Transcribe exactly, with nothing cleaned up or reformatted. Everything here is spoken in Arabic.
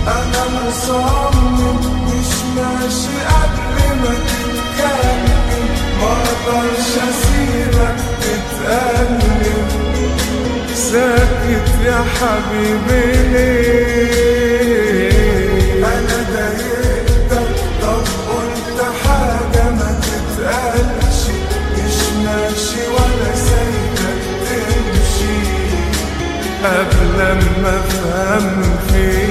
أنا مصمم مش ماشي قبل ما تتكلم، مقدرش أسيبك تتألم. ساكت يا حبيبي ليه؟ أنا ضايقتك؟ طب قلت حاجة ما تتقالش، مش ماشي ولا سايبك تمشي قبل ما أفهم فيك.